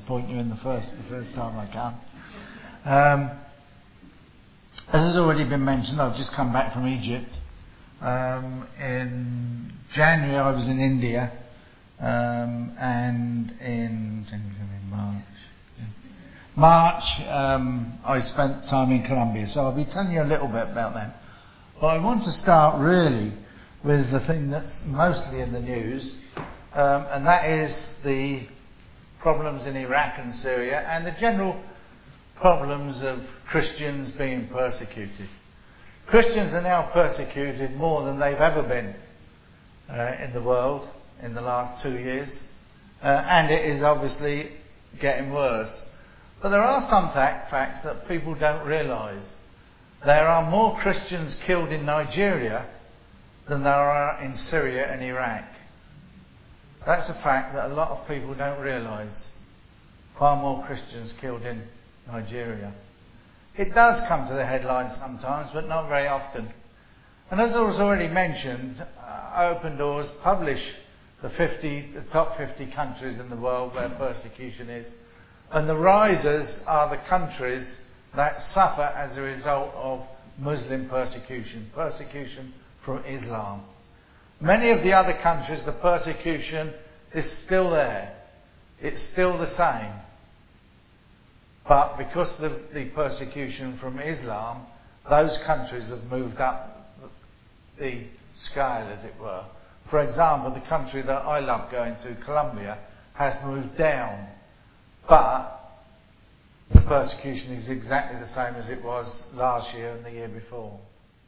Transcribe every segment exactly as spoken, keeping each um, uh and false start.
disappoint you in the first the first time I come. Um, as has already been mentioned, I've just come back from Egypt. Um, in January I was in India, um, and in, in March, March um, I spent time in Colombia. So I'll be telling you a little bit about them. But I want to start really with the thing that's mostly in the news, um, and that is the problems in Iraq and Syria and the general problems of Christians being persecuted. Christians are now persecuted more than they've ever been uh, in the world in the last two years, uh, and it is obviously getting worse. But there are some fact, facts that people don't realise. There are more Christians killed in Nigeria than there are in Syria and Iraq. That's a fact that a lot of people don't realise. Far more Christians killed in Nigeria. It does come to the headlines sometimes, but not very often. And as I was already mentioned, uh, Open Doors publish the fifty, the top fifty countries in the world where persecution is. And the risers are the countries that suffer as a result of Muslim persecution, persecution from Islam. Many of the other countries, the persecution is still there. It's still the same. But because of the, the persecution from Islam, those countries have moved up the scale, as it were. For example, the country that I love going to, Colombia, has moved down. But the persecution is exactly the same as it was last year and the year before.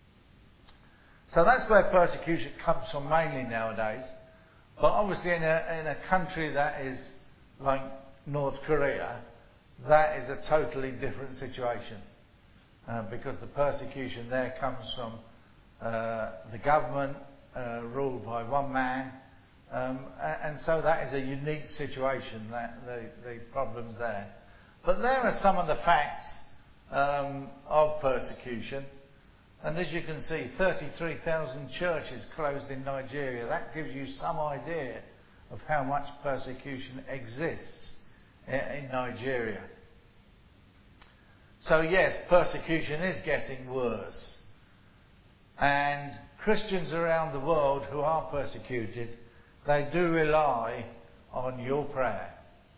So that's where persecution comes from mainly nowadays. But obviously in a, in a country that is like North Korea, that is a totally different situation. Uh, because the persecution there comes from uh, the government uh, ruled by one man. Um, and so that is a unique situation, that the, the problems there. But there are some of the facts um, of persecution. And as you can see, thirty-three thousand churches closed in Nigeria. That gives you some idea of how much persecution exists in, in Nigeria. So yes, persecution is getting worse. And Christians around the world who are persecuted, they do rely on your prayer.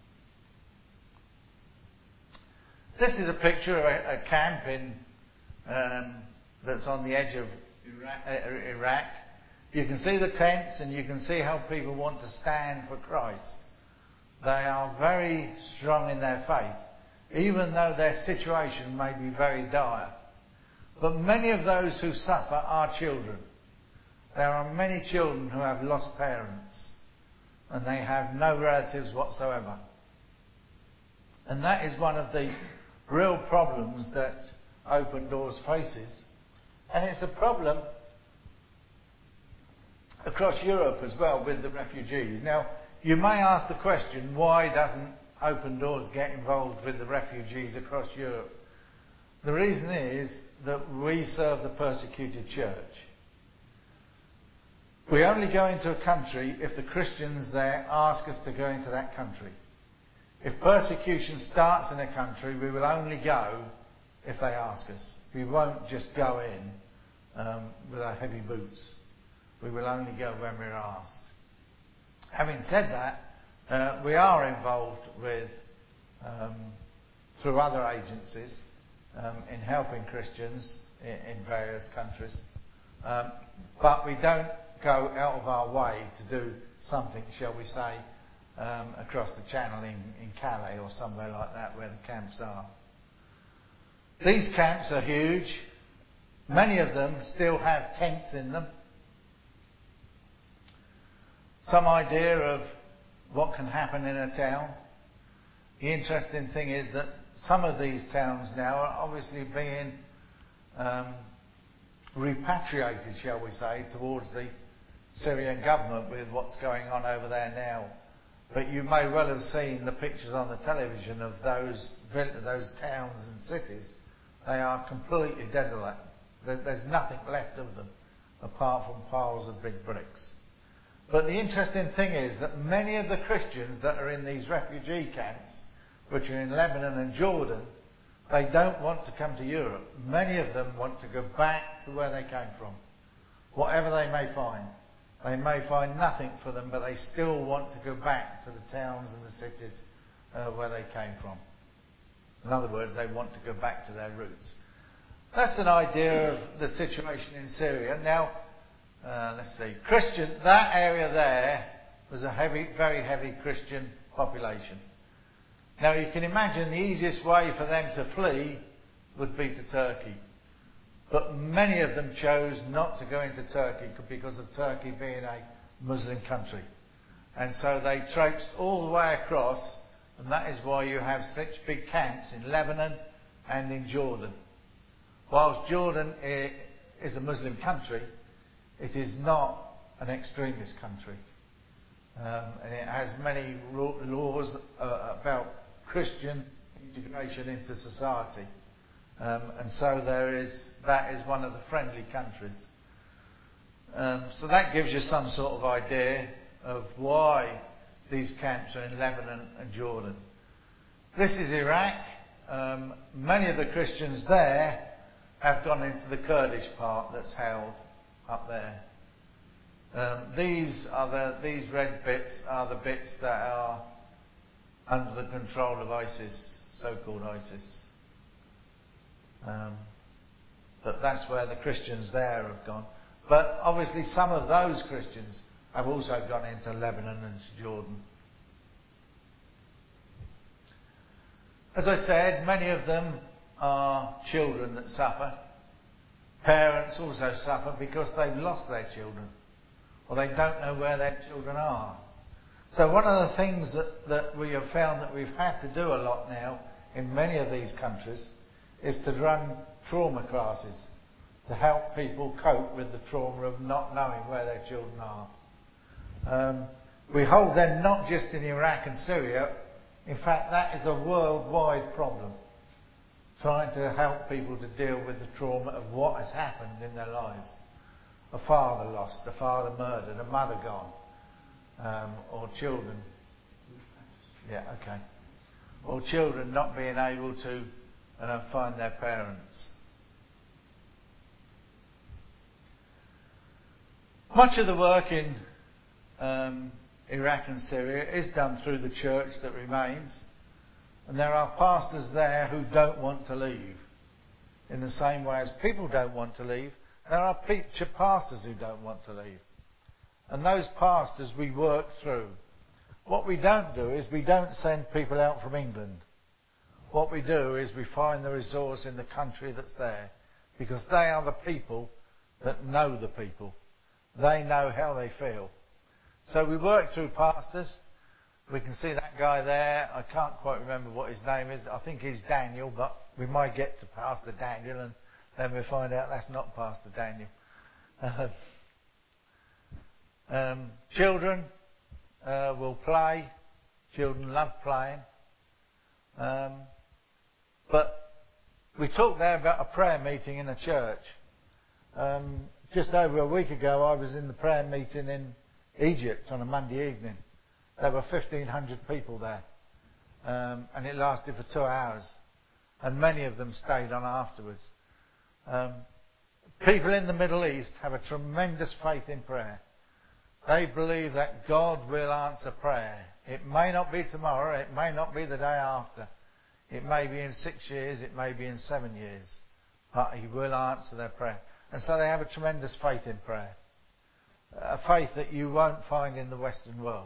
This is a picture of a, a camp in um, that's on the edge of Iraq, uh, Iraq. You can see the tents and you can see how people want to stand for Christ. They are very strong in their faith, even though their situation may be very dire. But many of those who suffer are children. There are many children who have lost parents and they have no relatives whatsoever. And that is one of the real problems that Open Doors faces. And it's a problem across Europe as well with the refugees. Now, you may ask the question, why doesn't Open Doors get involved with the refugees across Europe? The reason is that we serve the persecuted church. We only go into a country if the Christians there ask us to go into that country. If persecution starts in a country, we will only go if they ask us. We won't just go in um, with our heavy boots. We will only go when we're asked. Having said that, uh, we are involved with, um, through other agencies, um, in helping Christians in, in various countries. Um, but we don't go out of our way to do something, shall we say, um, across the channel in, in Calais or somewhere like that where the camps are. These camps are huge. Many of them still have tents in them. Some idea of what can happen in a town. The interesting thing is that some of these towns now are obviously being um, repatriated, shall we say, towards the Syrian government with what's going on over there now. But you may well have seen the pictures on the television of those those towns and cities. They are completely desolate. There's nothing left of them apart from piles of big bricks. But the interesting thing is that many of the Christians that are in these refugee camps, which are in Lebanon and Jordan, they don't want to come to Europe. Many of them want to go back to where they came from, whatever they may find. They may find nothing for them, but they still want to go back to the towns and the cities uh, where they came from. In other words, they want to go back to their roots. That's an idea of the situation in Syria. Now, uh, let's see, Christian, that area there was a heavy, very heavy Christian population. Now, you can imagine the easiest way for them to flee would be to Turkey. But many of them chose not to go into Turkey because of Turkey being a Muslim country. And so they traipsed all the way across, and that is why you have such big camps in Lebanon and in Jordan. Whilst Jordan is a Muslim country, it is not an extremist country. Um, and it has many laws uh, about Christian integration into society. Um, and so there is, that is one of the friendly countries. Um, so that gives you some sort of idea of why these camps are in Lebanon and Jordan. This is Iraq. Um, many of the Christians there have gone into the Kurdish part that's held up there. Um, these are the these red bits are the bits that are under the control of ISIS, so-called ISIS. Um, but that's where the Christians there have gone. But obviously some of those Christians have also gone into Lebanon and Jordan. As I said, many of them are children that suffer. Parents also suffer because they've lost their children, or they don't know where their children are. So one of the things that, that we have found that we've had to do a lot now in many of these countries is to run trauma classes to help people cope with the trauma of not knowing where their children are. Um, we hold them not just in Iraq and Syria. In fact, that is a worldwide problem, trying to help people to deal with the trauma of what has happened in their lives. A father lost, a father murdered, a mother gone, um, or children. Yeah, okay. Or children not being able to uh, find their parents. Much of the work in um, Iraq and Syria is done through the church that remains, and there are pastors there who don't want to leave. In the same way as people don't want to leave, there are pastors who don't want to leave. And those pastors we work through. What we don't do is we don't send people out from England. What we do is we find the resource in the country that's there, because they are the people that know the people. They know how they feel. So we work through pastors. We can see that guy there. I can't quite remember what his name is. I think he's Daniel, but we might get to Pastor Daniel and then we find out that's not Pastor Daniel. Uh, um, children uh, will play. Children love playing. Um, but we talked there about a prayer meeting in a church. Um, just over a week ago, I was in the prayer meeting in Egypt on a Monday evening. There were fifteen hundred people there, um, and it lasted for two hours, and many of them stayed on afterwards. Um, people in the Middle East have a tremendous faith in prayer. They believe that God will answer prayer. It may not be tomorrow, it may not be the day after, it may be in six years, it may be in seven years, but He will answer their prayer. And so they have a tremendous faith in prayer, a faith that you won't find in the Western world.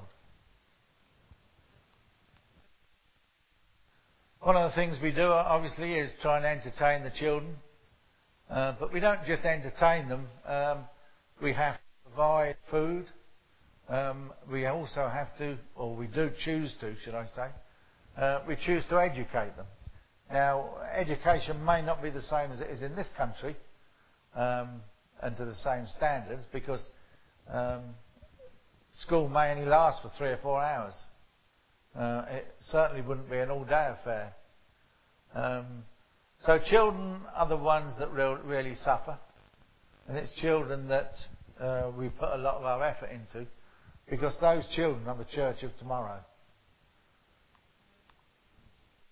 One of the things we do, obviously, is try and entertain the children. Uh, but we don't just entertain them. Um, we have to provide food. Um, we also have to, or we do choose to, should I say, uh, we choose to educate them. Now, education may not be the same as it is in this country, um, and to the same standards, because um, school may only last for three or four hours. Uh, it certainly wouldn't be an all-day affair. Um, so children are the ones that re- really suffer, and it's children that uh, we put a lot of our effort into, because those children are the church of tomorrow.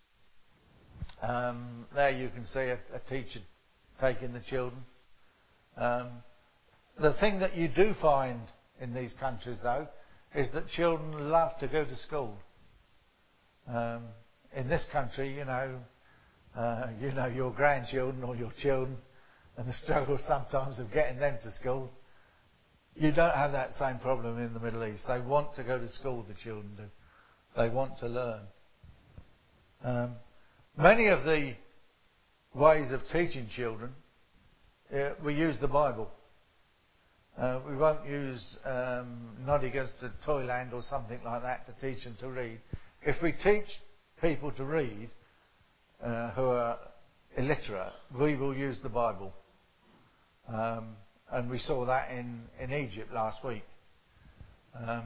Um, there you can see a, a teacher taking the children. Um, the thing that you do find in these countries, though, is that children love to go to school. Um, in this country, you know, uh, you know your grandchildren or your children, and the struggle sometimes of getting them to school. You don't have that same problem in the Middle East. They want to go to school, the children do. They want to learn. Um, many of the ways of teaching children, uh, we use the Bible. Uh, we won't use um, Nottingham to Toyland or something like that to teach them to read. If we teach people to read uh, who are illiterate, we will use the Bible. Um, and we saw that in, in Egypt last week. Um,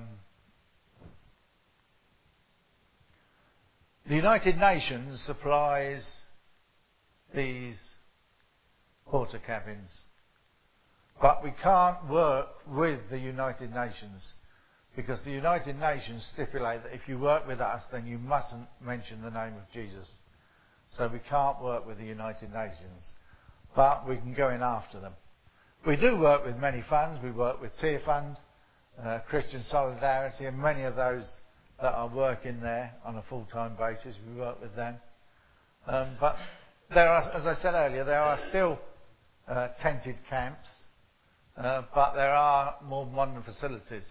the United Nations supplies these porter cabins. But we can't work with the United Nations because the United Nations stipulate that if you work with us, then you mustn't mention the name of Jesus. So we can't work with the United Nations, but we can go in after them. We do work with many funds. We work with Tear Fund, uh, Christian Solidarity, and many of those that are working there on a full-time basis. We work with them. Um, but there are, as I said earlier, there are still uh, tented camps. Uh, but there are more modern facilities.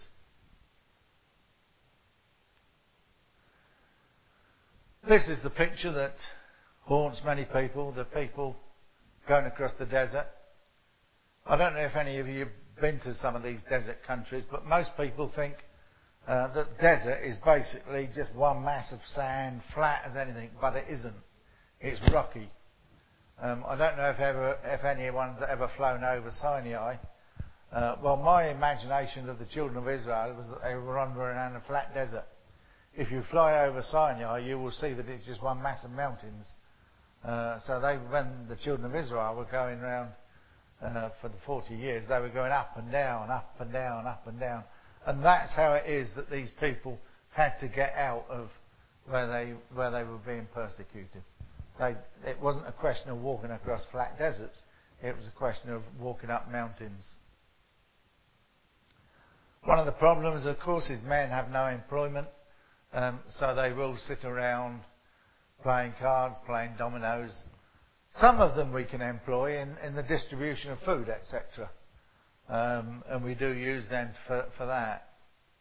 This is the picture that haunts many people, the people going across the desert. I don't know if any of you have been to some of these desert countries, but most people think uh, that desert is basically just one mass of sand, flat as anything, but it isn't. It's rocky. Um, I don't know if, ever, if anyone's ever flown over Sinai. Uh, well, my imagination of the children of Israel was that they were wandering around a flat desert. If you fly over Sinai, you will see that it's just one mass of mountains. Uh, so they, when the children of Israel were going around uh, for the forty years, they were going up and down, up and down, up and down. And that's how it is that these people had to get out of where they where they were being persecuted. They, it wasn't a question of walking across flat deserts. It was a question of walking up mountains. One of the problems, of course, is men have no employment, um, so they will sit around playing cards, playing dominoes. Some of them we can employ in, in the distribution of food, et cetera. Um, and we do use them for, for that.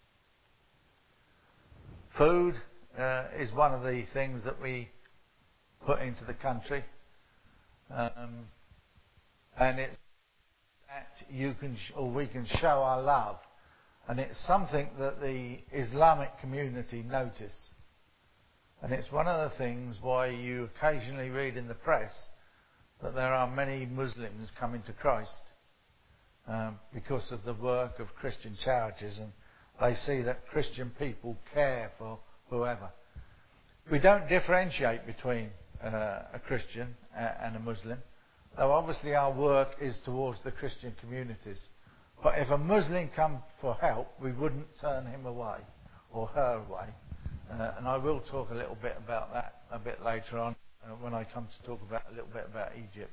Food uh, is one of the things that we put into the country. Um, and it's that you can, sh- or we can show our love. And it's something that the Islamic community notice. And it's one of the things why you occasionally read in the press that there are many Muslims coming to Christ um, because of the work of Christian charities, and they see that Christian people care for whoever. We don't differentiate between uh, a Christian and a Muslim, though obviously our work is towards the Christian communities. But if a Muslim comes for help, we wouldn't turn him away or her away. Uh, and I will talk a little bit about that a bit later on uh, when I come to talk about a little bit about Egypt.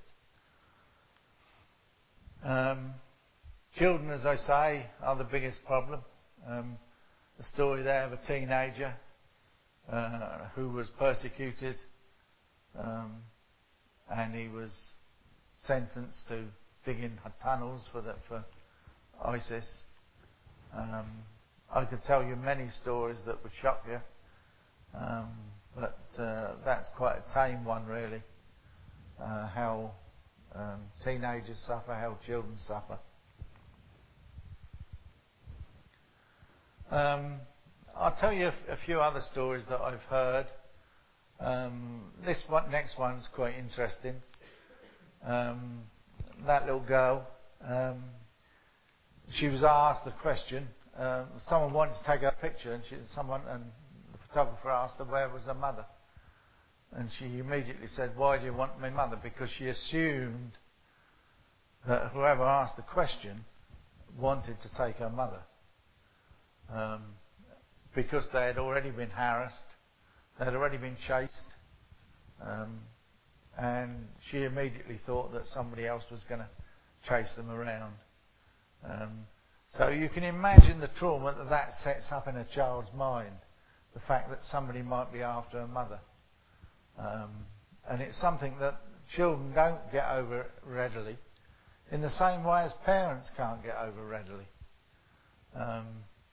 Um, children, as I say, are the biggest problem. Um, the story there of a teenager uh, who was persecuted um, and he was sentenced to dig in tunnels for the, for ISIS. Um, I could tell you many stories that would shock you, um, but uh, that's quite a tame one, really. Uh, how um, teenagers suffer, how children suffer. Um, I'll tell you a, a few other stories that I've heard. Um, this one, next one's quite interesting. Um, that little girl. Um, She was asked the question. Um, someone wanted to take her picture, and she, someone and the photographer asked her where was her mother, and she immediately said, "Why do you want my mother?" Because she assumed that whoever asked the question wanted to take her mother, um, because they had already been harassed, they had already been chased, um, and she immediately thought that somebody else was going to chase them around. Um, so you can imagine the trauma that that sets up in a child's mind, the fact that somebody might be after a mother. Um, and it's something that children don't get over readily, in the same way as parents can't get over readily. Um,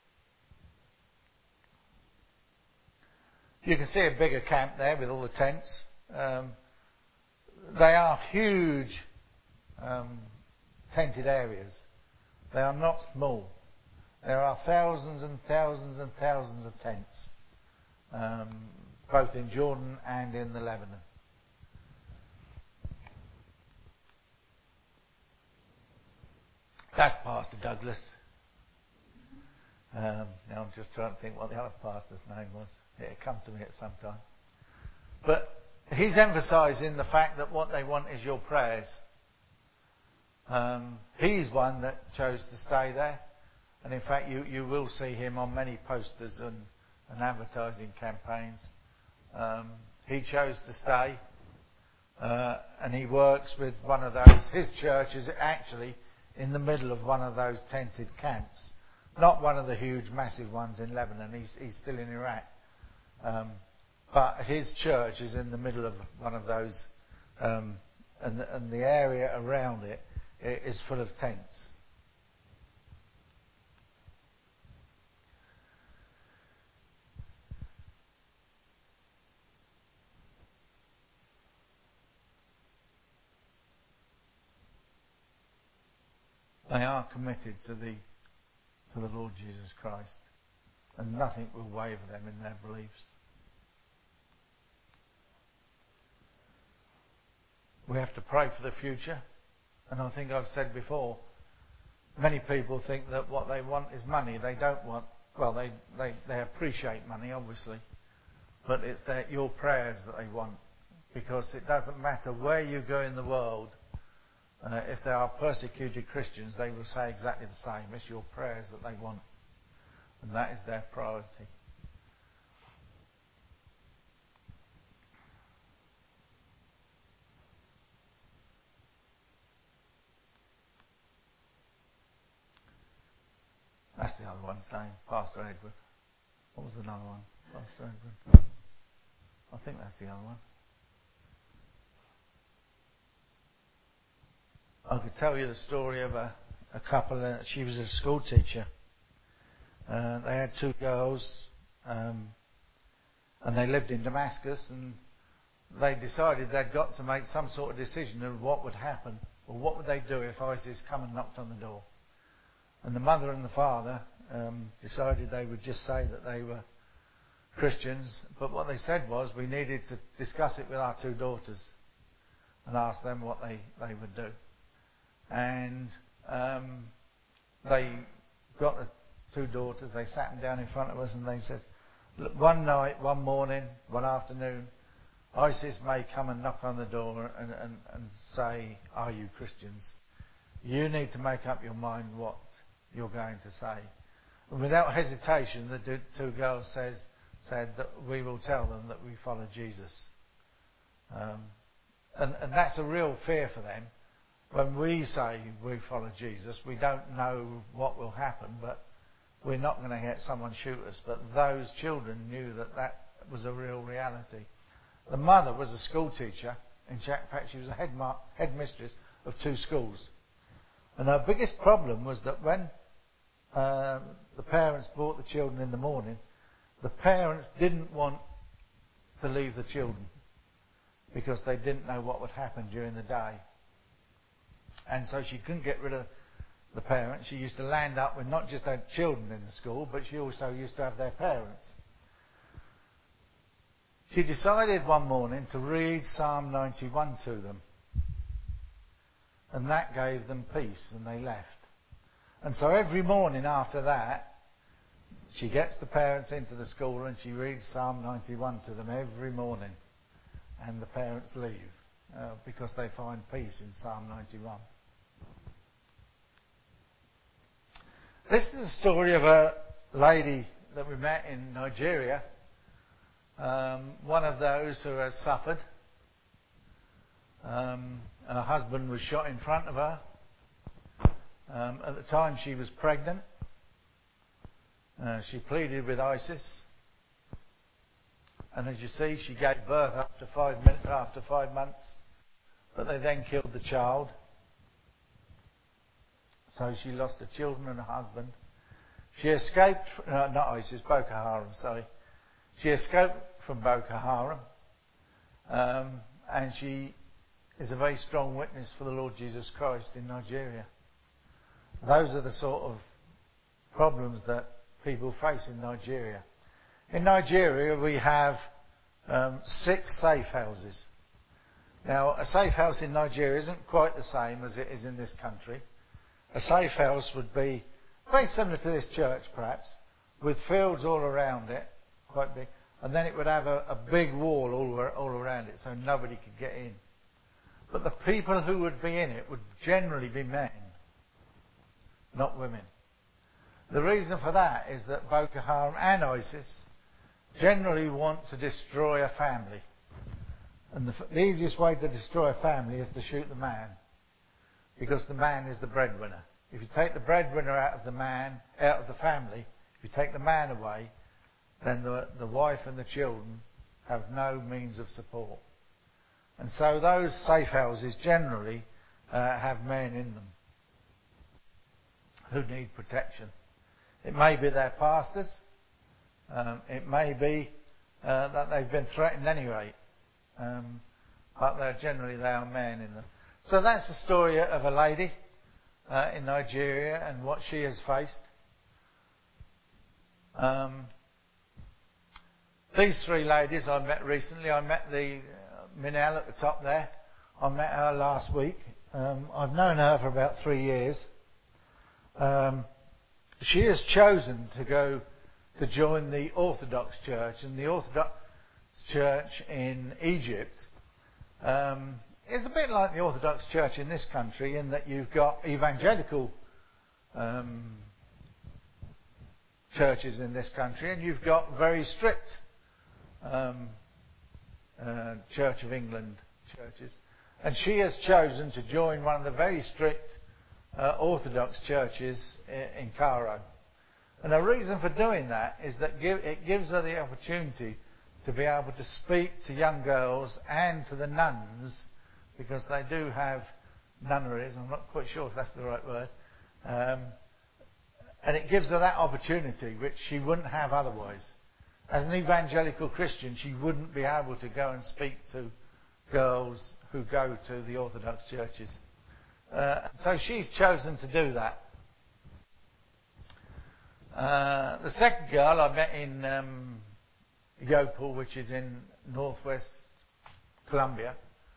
you can see a bigger camp there with all the tents. Um, they are huge um, tented areas. They are not small. There are thousands and thousands and thousands of tents, um, both in Jordan and in the Lebanon. That's Pastor Douglas. Um, now I'm just trying to think what the other pastor's name was. It'll come to me at some time. But he's emphasising the fact that what they want is your prayers. Um, he's one that chose to stay there. And in fact, you, you will see him on many posters and, and advertising campaigns. Um, he chose to stay. Uh, and he works with one of those. His church is actually in the middle of one of those tented camps. Not one of the huge, massive ones in Lebanon. He's, he's still in Iraq. Um, but his church is in the middle of one of those. Um, and, the, and the area around it is full of tents. They are committed to the to the Lord Jesus Christ, and nothing will waver them in their beliefs. We have to pray for the future, and I think I've said before, many people think that what they want is money. They don't want, well, they, they, they appreciate money, obviously, but it's their, your prayers that they want, because it doesn't matter where you go in the world. Uh, if there are persecuted Christians, they will say exactly the same. It's your prayers that they want. And that is their priority. That's the other one saying, Pastor Edward. What was another one? Pastor Edward. I think that's the other one. I could tell you the story of a, a couple. Uh, she was a school teacher. Uh, they had two girls, um, and they lived in Damascus, and they decided they'd got to make some sort of decision of what would happen, or what would they do if ISIS come and knocked on the door. And the mother and the father um, decided they would just say that they were Christians, but what they said was we needed to discuss it with our two daughters and ask them what they, they would do. And um, they got the two daughters, they sat them down in front of us and they said, look, one night, one morning, one afternoon, ISIS may come and knock on the door and, and, and say, are you Christians? You need to make up your mind what you're going to say. And without hesitation, the two girls says, said that we will tell them that we follow Jesus. Um, and, and that's a real fear for them. When we say we follow Jesus, we don't know what will happen, but we're not going to get someone shoot us. But those children knew that that was a real reality. The mother was a school teacher. In fact, she was a head ma- headmistress of two schools. And her biggest problem was that when um, the parents brought the children in the morning, the parents didn't want to leave the children because they didn't know what would happen during the day. And so she couldn't get rid of the parents. She used to land up with not just her children in the school, but she also used to have their parents. She decided one morning to read Psalm ninety-one to them. And that gave them peace, and they left. And so every morning after that, she gets the parents into the school and she reads Psalm ninety-one to them every morning. And the parents leave uh, because they find peace in Psalm ninety-one. This is the story of a lady that we met in Nigeria. Um, one of those who has suffered. Um, her husband was shot in front of her. Um, at the time she was pregnant. Uh, she pleaded with ISIS. And as you see, she gave birth after five, min- after five months. But they then killed the child. So she lost her children and her husband. She escaped, uh, not ISIS, Boko Haram, sorry. She escaped from Boko Haram. Um, and she is a very strong witness for the Lord Jesus Christ in Nigeria. Those are the sort of problems that people face in Nigeria. In Nigeria we have um, six safe houses. Now a safe house in Nigeria isn't quite the same as it is in this country. A safe house would be very similar to this church perhaps, with fields all around it, quite big, and then it would have a, a big wall all, all around it so nobody could get in. But the people who would be in it would generally be men, not women. The reason for that is that Boko Haram and ISIS generally want to destroy a family. And the, the easiest way to destroy a family is to shoot the man, because the man is the breadwinner. If you take the breadwinner out of the man, out of the family, if you take the man away, then the, the wife and the children have no means of support. And so those safe houses generally uh, have men in them who need protection. It may be their pastors. Um, it may be uh, that they've been threatened anyway. Um, but they're generally they are men in them. So that's the story of a lady uh, in Nigeria and what she has faced. Um, these three ladies I met recently. I met the uh, Minel at the top there. I met her last week. Um, I've known her for about three years. Um, she has chosen to go to join the Orthodox Church, and the Orthodox Church in Egypt um, is a bit like the Orthodox Church in this country, in that you've got evangelical um, churches in this country, and you've got very strict um, uh, Church of England churches. And she has chosen to join one of the very strict uh, Orthodox churches in, in Cairo. And the reason for doing that is that give, it gives her the opportunity to be able to speak to young girls and to the nuns, because they do have nunneries. I'm not quite sure if that's the right word. Um, and it gives her that opportunity, which she wouldn't have otherwise. As an evangelical Christian, she wouldn't be able to go and speak to girls who go to the Orthodox churches. Uh, so she's chosen to do that. Uh, the second girl I met in um, Yopal, which is in northwest Colombia.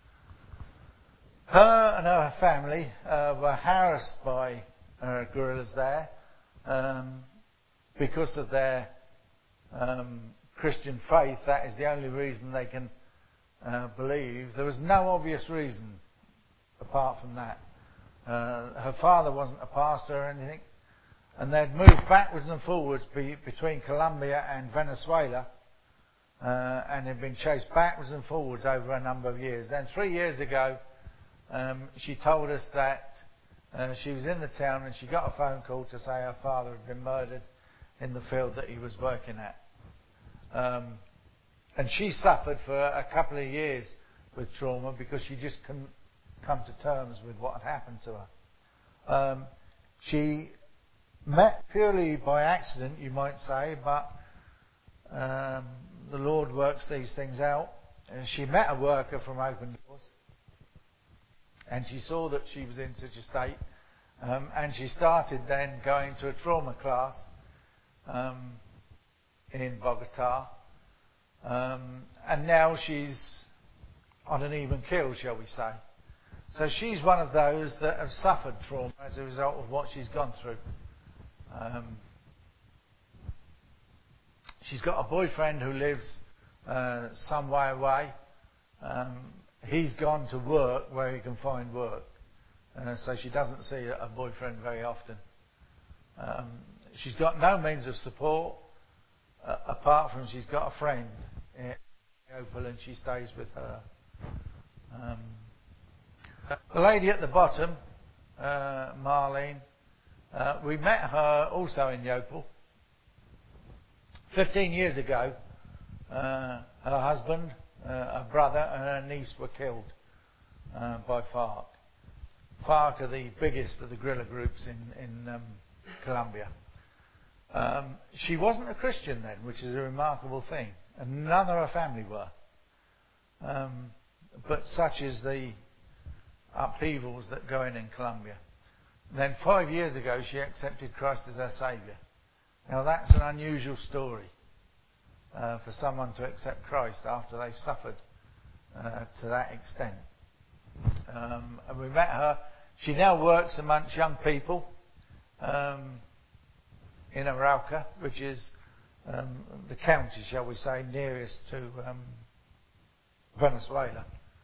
Her and her family uh, were harassed by uh, guerrillas there um, because of their um, Christian faith. That is the only reason they can uh, believe. There was no obvious reason apart from that. Uh, her father wasn't a pastor or anything, and they'd moved backwards and forwards be, between Colombia and Venezuela, uh, and had been chased backwards and forwards over a number of years. Then three years ago, um, she told us that uh, she was in the town and she got a phone call to say her father had been murdered in the field that he was working at. Um, and she suffered for a couple of years with trauma because she just couldn't come to terms with what had happened to her. Um, she met purely by accident, you might say, but um, the Lord works these things out. And she met a worker from Open Doors, and she saw that she was in such a state, um, and she started then going to a trauma class um, in Bogota, um, and now she's on an even keel, shall we say. So she's one of those that have suffered trauma as a result of what she's gone through. Um, she's got a boyfriend who lives uh, some way away. Um, he's gone to work where he can find work, uh, so she doesn't see a boyfriend very often. Um, she's got no means of support uh, apart from she's got a friend in Opal, and she stays with her. Um, The lady at the bottom, uh, Marlene, uh, we met her also in Yeovil. Fifteen years ago, uh, her husband, uh, her brother and her niece were killed uh, by FARC. FARC are the biggest of the guerrilla groups in, in um, Colombia. Um, she wasn't a Christian then, which is a remarkable thing, and none of her family were. Um, but such is the upheavals that go in in Colombia. And then five years ago, she accepted Christ as her Saviour. Now that's an unusual story uh, for someone to accept Christ after they've suffered uh, to that extent. Um, and we met her. She now works amongst young people um, in Arauca, which is um, the county, shall we say, nearest to um, Venezuela.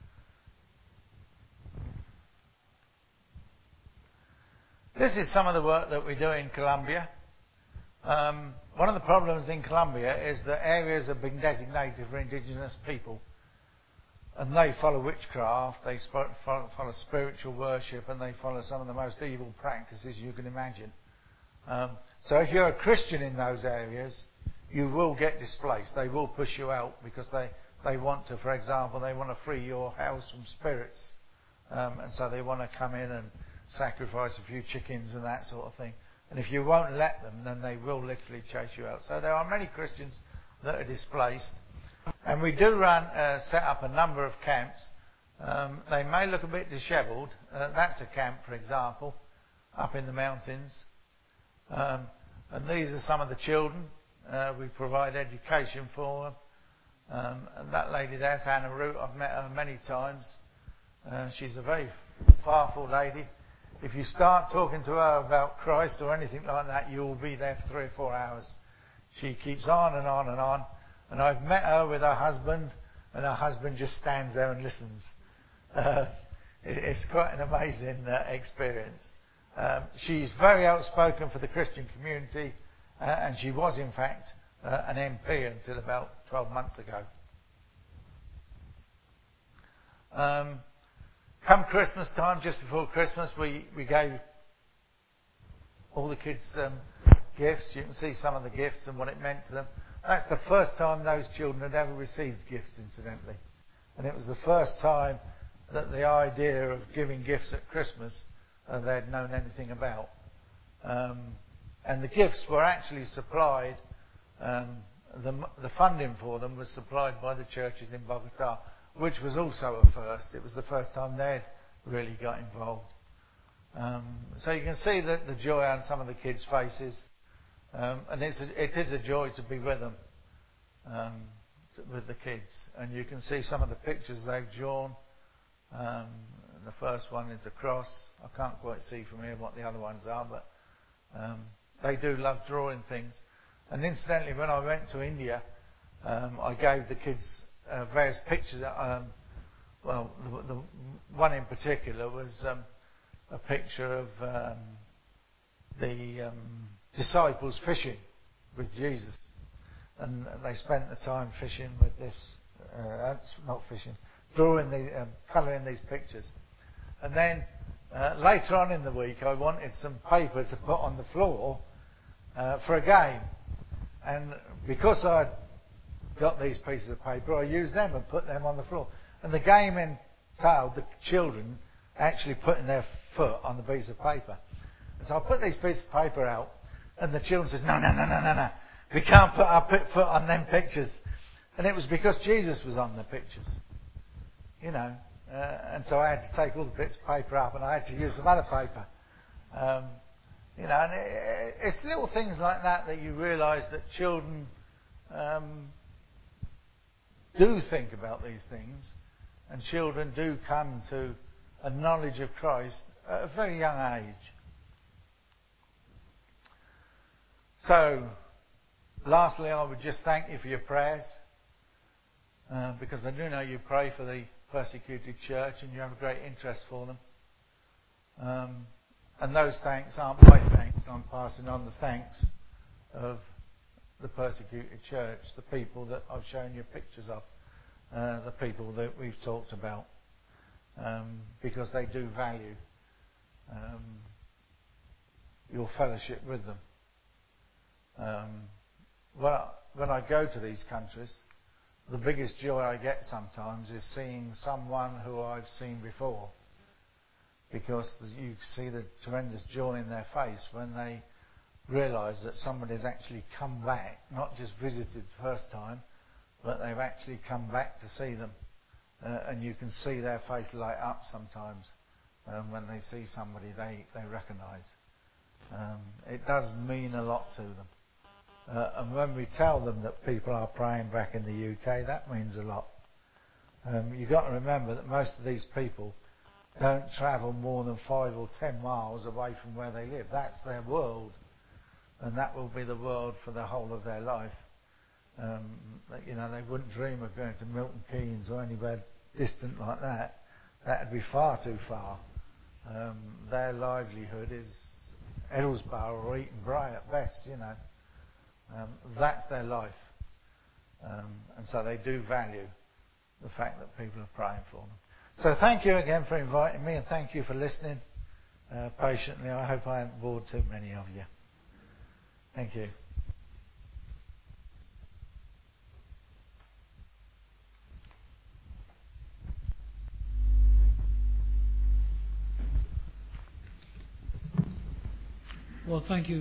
This is some of the work that we do in Colombia. Um, one of the problems in Colombia is that areas have been designated for indigenous people, and they follow witchcraft, they sp- follow, follow spiritual worship, and they follow some of the most evil practices you can imagine. Um, so if you're a Christian in those areas, you will get displaced. They will push you out because they, they want to, for example, they want to free your house from spirits. Um, and so they want to come in and sacrifice a few chickens and that sort of thing. And if you won't let them, then they will literally chase you out. So there are many Christians that are displaced. And we do run, uh, set up a number of camps. Um, they may look a bit dishevelled. Uh, that's a camp, for example, up in the mountains. Um, and these are some of the children. Uh, we provide education for them. Um, and that lady there's Hannah Root. I've met her many times. Uh, she's a very powerful lady. If you start talking to her about Christ or anything like that, you will be there for three or four hours. She keeps on and on and on. And I've met her with her husband, and her husband just stands there and listens. Uh, it, it's quite an amazing uh, experience. Um, she's very outspoken for the Christian community, uh, and she was, in fact, uh, an M P until about twelve months ago. Um, come Christmas time, just before Christmas, we, we gave all the kids um, gifts. You can see some of the gifts and what it meant to them. That's the first time those children had ever received gifts, incidentally. And it was the first time that the idea of giving gifts at Christmas uh, they had known anything about. Um, and the gifts were actually supplied, um, the, the funding for them was supplied by the churches in Bogota, which was also a first. It was the first time they'd really got involved. Um, so you can see the, the joy on some of the kids' faces. Um, and it's a, it is a joy to be with them, um, to, with the kids. And you can see some of the pictures they've drawn. Um, the first one is a cross. I can't quite see from here what the other ones are, but um, they do love drawing things. And incidentally, when I went to India, um, I gave the kids uh, various pictures. Um, well, the, the one in particular was um, a picture of um, the um, disciples fishing with Jesus, and they spent the time fishing with this, uh, not fishing, drawing the, um, colouring these pictures. And then uh, later on in the week, I wanted some paper to put on the floor uh, for a game, and because I got these pieces of paper, I used them and put them on the floor. And the game entailed the children actually putting their foot on the piece of paper. And so I put these pieces of paper out, and the children said, no, no, no, no, no, no. We can't put our foot on them pictures. And it was because Jesus was on the pictures. You know. Uh, and so I had to take all the bits of paper up, and I had to use some other paper. Um, you know, and it, it's little things like that that you realise that children um, do think about these things, and children do come to a knowledge of Christ at a very young age. So, lastly, I would just thank you for your prayers, uh, because I do know you pray for the persecuted church and you have a great interest for them. Um, and those thanks aren't my thanks. I'm passing on the thanks of the persecuted church, the people that I've shown you pictures of, uh, the people that we've talked about. um, because they do value um, your fellowship with them. Um, well, when I go to these countries, the biggest joy I get sometimes is seeing someone who I've seen before, because you see the tremendous joy in their face when they realise that somebody's actually come back, not just visited the first time, but they've actually come back to see them. Uh, and you can see their face light up sometimes um, when they see somebody they, they recognise. Um, it does mean a lot to them. Uh, and when we tell them that people are praying back in the U K, that means a lot. Um, you've got to remember that most of these people don't travel more than five or ten miles away from where they live. That's their world, and that will be the world for the whole of their life. Um, you know, they wouldn't dream of going to Milton Keynes or anywhere distant like that. That would be far too far. Um, their livelihood is Eddlesborough or Eton Bray at best, you know. Um, that's their life. Um, and so they do value the fact that people are praying for them. So thank you again for inviting me, and thank you for listening uh, patiently. I hope I haven't bored too many of you. Thank you. Well, thank you.